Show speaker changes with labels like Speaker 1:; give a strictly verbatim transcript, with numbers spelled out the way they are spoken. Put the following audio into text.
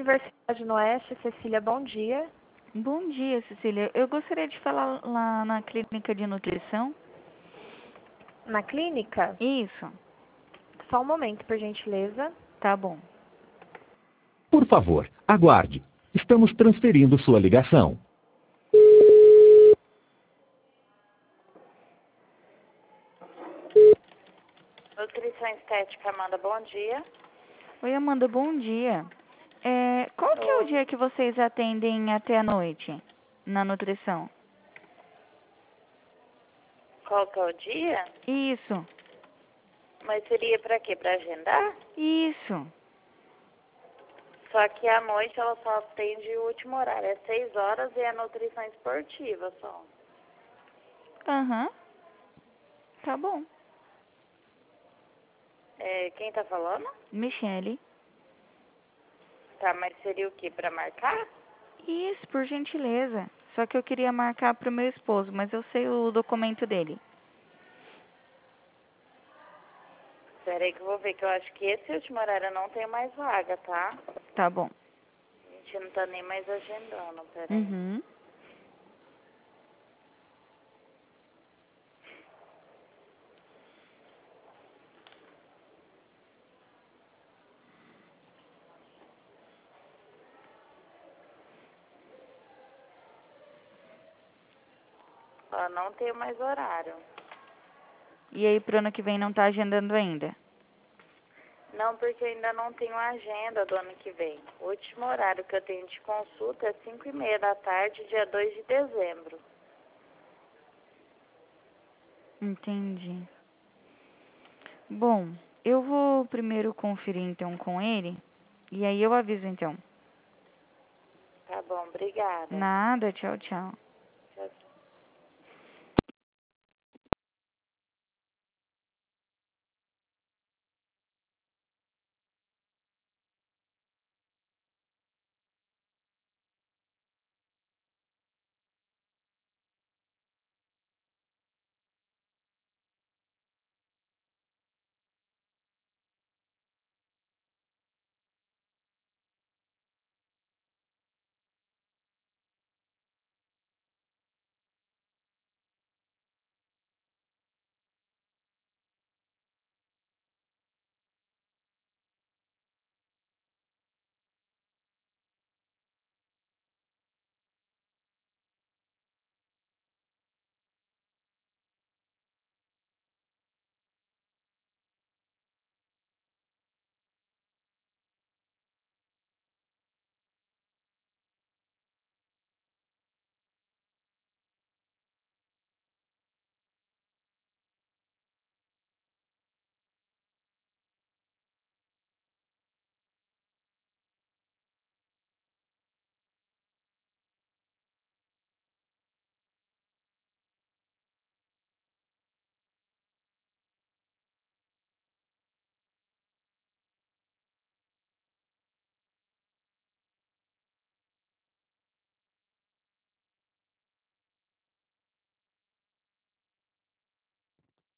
Speaker 1: Universidade no Oeste, Cecília, bom dia.
Speaker 2: Bom dia, Cecília. Eu gostaria de falar lá na clínica de nutrição.
Speaker 1: Na clínica?
Speaker 2: Isso.
Speaker 1: Só um momento, por gentileza.
Speaker 2: Tá bom.
Speaker 3: Por favor, aguarde. Estamos transferindo sua ligação.
Speaker 4: Nutrição Estética, Amanda, bom dia.
Speaker 2: Oi, Amanda, bom dia. É, qual que é o
Speaker 4: Oi.
Speaker 2: dia que vocês atendem até a noite na nutrição?
Speaker 4: Qual que é o dia?
Speaker 2: Isso,
Speaker 4: Mas seria pra quê? Pra agendar?
Speaker 2: isso.
Speaker 4: Só que à noite ela só atende o último horário, é seis horas e é nutrição esportiva só.
Speaker 2: Aham. Tá bom.
Speaker 4: É, quem tá falando?
Speaker 2: Michele.
Speaker 4: Tá, mas seria o quê? Pra marcar?
Speaker 2: Isso, por gentileza. Só que eu queria marcar pro meu esposo, mas eu sei o documento dele.
Speaker 4: Pera aí que eu vou ver, que eu acho que esse último horário eu não tenho mais vaga, tá?
Speaker 2: Tá bom.
Speaker 4: A gente não tá nem mais agendando, pera aí.
Speaker 2: Uhum.
Speaker 4: Ó, não tenho mais horário.
Speaker 2: E aí, pro ano que vem não tá agendando ainda?
Speaker 4: Não, porque eu ainda não tenho agenda do ano que vem. O último horário que eu tenho de consulta é cinco e meia da tarde, dia dois de dezembro.
Speaker 2: Entendi. Bom, eu vou primeiro conferir então com ele e aí eu aviso então.
Speaker 4: Tá bom, obrigada.
Speaker 2: Nada, tchau, tchau.